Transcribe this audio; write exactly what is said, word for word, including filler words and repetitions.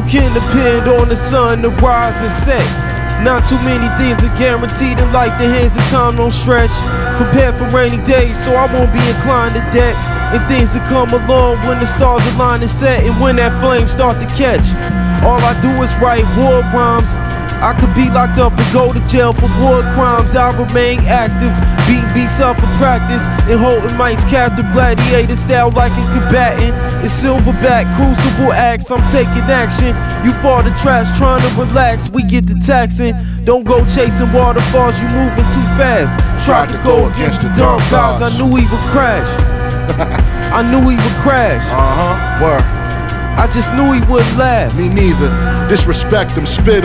can depend on the sun to rise and set. Not too many things are guaranteed in life, the hands of time don't stretch. Prepare for rainy days, so I won't be inclined to debt. And things that come along when the stars align and set, and when that flame start to catch. All I do is write war rhymes. I could be locked up and go to jail for war crimes. I remain active, beating beats up for practice, and holding mics captive, gladiator style like a combatant. It's silverback, crucible acts, I'm taking action. You fall to trash, trying to relax, we get to taxing. Don't go chasing waterfalls, you moving too fast. Tried to go against the dumb guys, I knew he would crash. I knew he would crash. Uh-huh, word. I just knew he wouldn't last. Me neither. Disrespect him, spit